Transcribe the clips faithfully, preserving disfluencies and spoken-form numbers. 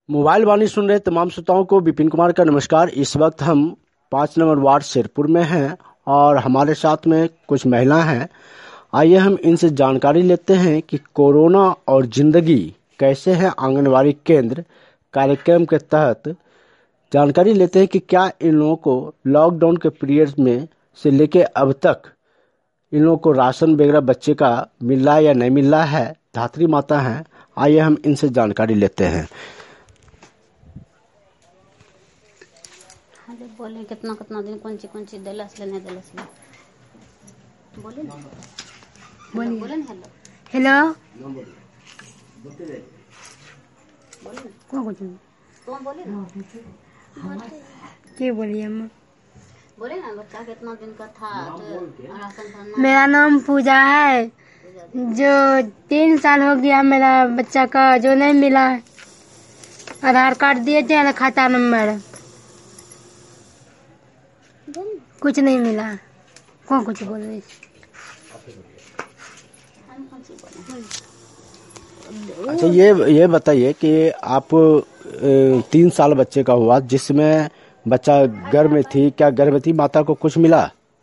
Mobile वाणी सुन रहे तमाम श्रोताओं को विपिन कुमार का नमस्कार। इस वक्त हम पाँच नंबर वार्ड शेरपुर में हैं और हमारे साथ में कुछ महिलाएं हैं। आइए हम इनसे जानकारी लेते हैं कि कोरोना और जिंदगी कैसे है आंगनवाड़ी केंद्र कार्यक्रम के तहत जानकारी लेते हैं कि क्या इन लोगों को लॉकडाउन के पीरियड में से लेके अब तक इन लोगों को राशन वगैरह बच्चे का मिल रहा है या नहीं मिल रहा है। धात्री माता हैं, आइए हम इनसे जानकारी लेते हैं। बोले कितना कितना दिन कौन सी कौन सी दलस लेने दलस ले बोले ना बोले बोले ना हेलो हेलो बोले कौन कुछ कौन बोले ना क्या बोलिए अम्मा? बोले ना बच्चा कितना दिन का था तो राशन भरना। मेरा नाम पूजा है। जो तीन साल हो गया मेरा बच्चा का जो नहीं मिला। आधार कार्ड दिए थे ना खाता नंबर कुछ नहीं मिला। कौन कुछ बोल रही? अच्छा ये ये बताइए कि आप तीन साल बच्चे का हुआ जिसमें बच्चा गर्भ में थी, क्या गर्भवती माता को कुछ मिला?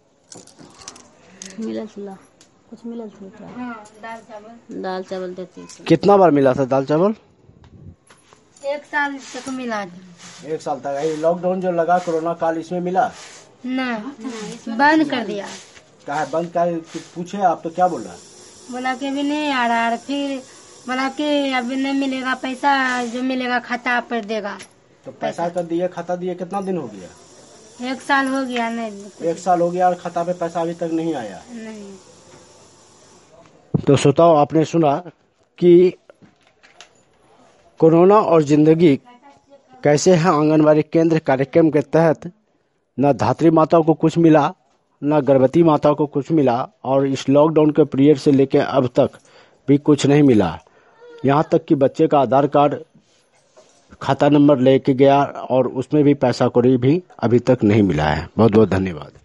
मिला मिला कुछ मिला था। दाल चावल दाल चावल देती। कितना बार मिला था दाल चावल? एक साल तक मिला। एक साल तक। लॉकडाउन जो लगा कोरोना काल इसमें मिला नहीं, बंद कर दिया। कहा बंद कर पूछे आप तो क्या बोल रहा? बोला कि अभी नहीं आ रहा है। फिर बोला कि अभी नहीं मिलेगा पैसा, जो मिलेगा खाता पर देगा। तो पैसा कर दिए, खाता दिए, कितना दिन हो गया? एक साल हो गया। नहीं एक साल हो गया और खाता पे पैसा अभी तक नहीं आया। नहीं। तो श्रोताओं आपने सुना कि कोरोना और जिंदगी कैसे है आंगनवाड़ी केंद्र कार्यक्रम के तहत न धात्री माता को कुछ मिला न गर्भवती माता को कुछ मिला और इस लॉकडाउन के पीरियड से लेकर अब तक भी कुछ नहीं मिला। यहाँ तक कि बच्चे का आधार कार्ड खाता नंबर लेके गया और उसमें भी पैसा कौड़ी भी अभी तक नहीं मिला है। बहुत बहुत धन्यवाद।